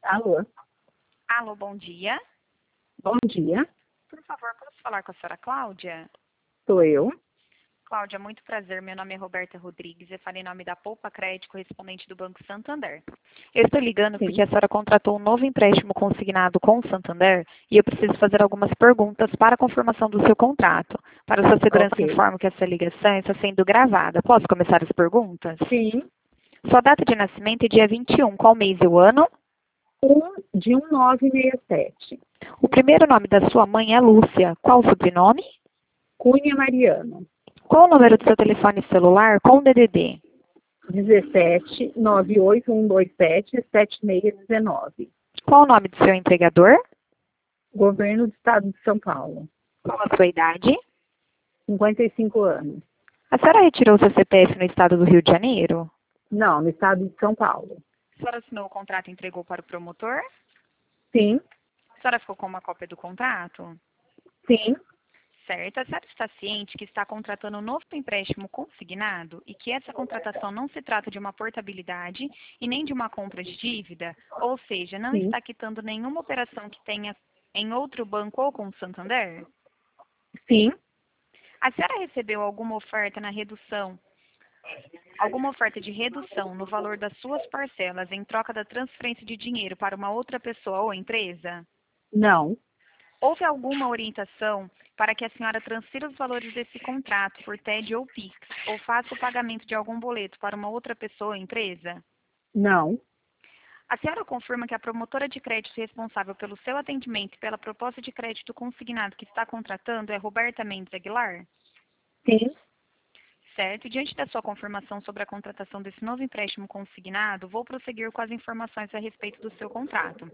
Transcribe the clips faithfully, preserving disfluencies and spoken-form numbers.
Alô, Alô, bom dia. bom dia, Por favor, posso falar com a senhora Cláudia? sou eu. Cláudia, muito prazer. Meu nome é Roberta Rodrigues. Eu falo em nome da Poupa Crédito, correspondente do Banco Santander. Eu estou ligando Sim. porque a senhora contratou um novo empréstimo consignado com o Santander e eu preciso fazer algumas perguntas para a confirmação do seu contrato. Para sua segurança, Ok. informo que essa ligação está sendo gravada. Posso começar as perguntas? Sim, Sua data de nascimento é dia vinte e um. Qual mês e o ano? um de um nove seis sete. O primeiro nome da sua mãe é Lúcia. Qual o sobrenome? Cunha Mariano, Qual o número do seu telefone celular com D D D? dezessete, nove oito um dois sete, sete seis um nove. Qual o nome do seu empregador? Governo do Estado de São Paulo, Qual a sua idade? cinquenta e cinco anos. A senhora retirou seu C P F no estado do Rio de Janeiro? Não, no Estado de São Paulo. A senhora assinou o contrato e entregou para o promotor? Sim, A senhora ficou com uma cópia do contrato? sim, Certo. A senhora está ciente que está contratando um novo empréstimo consignado e que essa contratação não se trata de uma portabilidade e nem de uma compra de dívida? Ou seja, não sim, está quitando nenhuma operação que tenha em outro banco ou com o Santander? sim. A senhora recebeu alguma oferta na redução, alguma oferta de redução no valor das suas parcelas em troca da transferência de dinheiro para uma outra pessoa ou empresa? Não, Houve alguma orientação para que a senhora transfira os valores desse contrato por T E D ou Pix, ou faça o pagamento de algum boleto para uma outra pessoa ou empresa? não, A senhora confirma que a promotora de crédito responsável pelo seu atendimento e pela proposta de crédito consignado que está contratando é Roberta Mendes Aguilar? sim, Certo. Diante da sua confirmação sobre a contratação desse novo empréstimo consignado, vou prosseguir com as informações a respeito do seu contrato.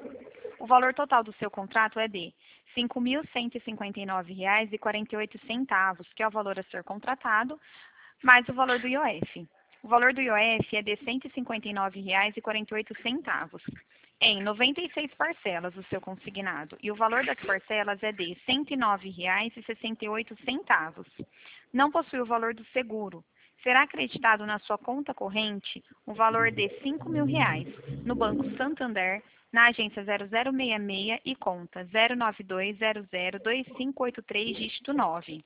O valor total do seu contrato é de cinco mil cento e cinquenta e nove reais e quarenta e oito centavos, que é o valor a ser contratado, mais o valor do I O F. O valor do I O F é de cento e cinquenta e nove reais e quarenta e oito centavos, em noventa e seis parcelas o seu consignado, e o valor das parcelas é de cento e nove reais e sessenta e oito centavos. Não possui o valor do seguro. Será acreditado na sua conta corrente um valor de cinco mil reais no Banco Santander, na agência zero zero seis seis e conta zero nove dois zero zero dois cinco oito três, dígito nove.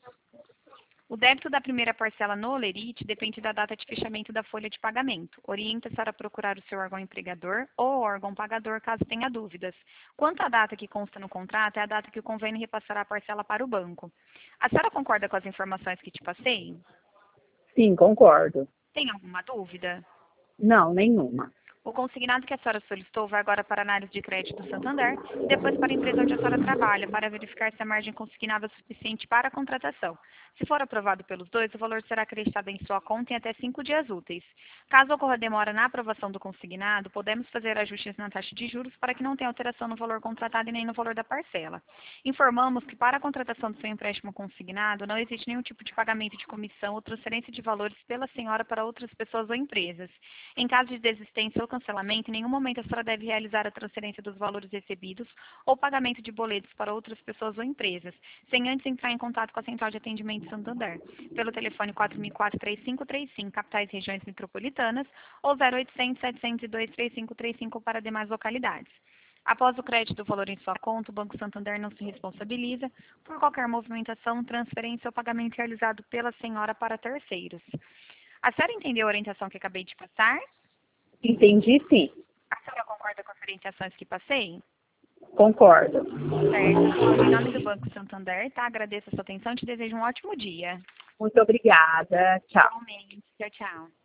O débito da primeira parcela no Olerite depende da data de fechamento da folha de pagamento. Orienta-se a procurar o seu órgão empregador ou órgão pagador caso tenha dúvidas. Quanto à data que consta no contrato, é a data que o convênio repassará a parcela para o banco. A senhora concorda com as informações que te passei? sim, concordo. Tem alguma dúvida? Não, nenhuma. O consignado que a senhora solicitou vai agora para a análise de crédito do Santander e depois para a empresa onde a senhora trabalha, para verificar se a margem consignável é suficiente para a contratação. Se for aprovado pelos dois, o valor será acreditado em sua conta em até cinco dias úteis. Caso ocorra demora na aprovação do consignado, podemos fazer ajustes na taxa de juros para que não tenha alteração no valor contratado e nem no valor da parcela. Informamos que para a contratação do seu empréstimo consignado, não existe nenhum tipo de pagamento de comissão ou transferência de valores pela senhora para outras pessoas ou empresas. Em caso de desistência ou cancelamento, em nenhum momento a senhora deve realizar a transferência dos valores recebidos ou pagamento de boletos para outras pessoas ou empresas, sem antes entrar em contato com a Central de Atendimento Santander, pelo telefone quatro mil e quatro, três cinco três cinco, capitais e regiões metropolitanas, ou zero oitocentos, setecentos e dois, três cinco três cinco para demais localidades. Após o crédito do valor em sua conta, o Banco Santander não se responsabiliza por qualquer movimentação, transferência ou pagamento realizado pela senhora para terceiros. A senhora entendeu a orientação que acabei de passar? Entendi, sim. A senhora concorda com as orientações que passei? Concordo. Certo. Em nome do Banco Santander, tá? Agradeço a sua atenção e te desejo um ótimo dia. Muito obrigada. Tchau. Igualmente. Tchau, tchau.